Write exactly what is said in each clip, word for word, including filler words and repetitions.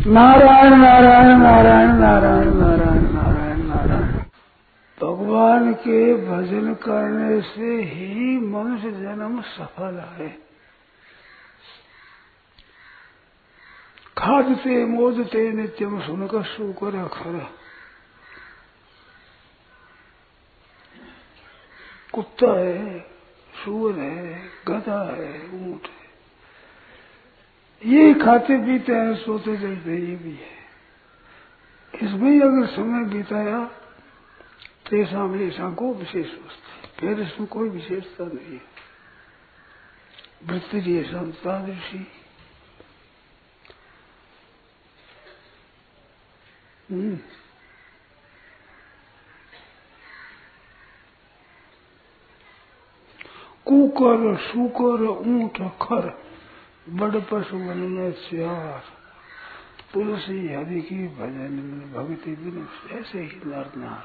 नारायण नारायण नारायण नारायण नारायण नारायण नारायण। भगवान के भजन करने से ही मनुष्य जन्म सफल है। खादते मोदते नित्यम सुनकर सुकर खर। कुत्ता है, सूअर है, गधा है, ऊंट है, ये खाते पीते हैं, सोते जगते ये भी है। इसमें अगर समय बिताया तो ऐसा हमेशा को विशेष वस्तु, फिर इसमें कोई विशेषता नहीं है। वृत्ति संतादृशी। कुकर सुकर ऊंट खर, बड़ पशु मन में श्यार। तुलसी हरि की भजन में भक्ति बिनु ऐसे ही नर नार।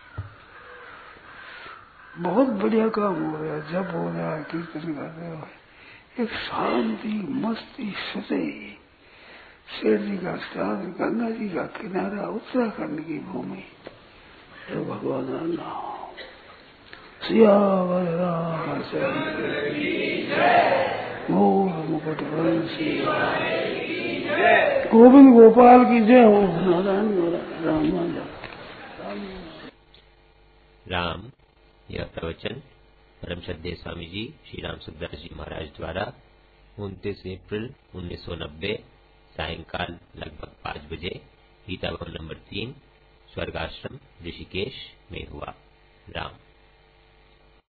बहुत बढ़िया काम हो रहा है, जब हो रहा है, कीर्तन कर रहे हो, एक शांति मस्ती सदै। शेर जी का स्थान, गंगा जी का किनारा, उत्तराखंड की भूमि, तो भगवान नाम। सियावर रामचंद्र की जय, मोर मुकुट वंशी गोविंद गोपाल की जय हो। नारायण नारायण राम राम। यह प्रवचन परम श्रद्धेय स्वामी जी श्री राम सुखदास जी महाराज द्वारा उनतीस अप्रैल उन्नीस सौ नब्बे सायंकाल लगभग पाँच बजे गीता भवन नंबर तीन, स्वर्गाश्रम ऋषिकेश में हुआ। राम।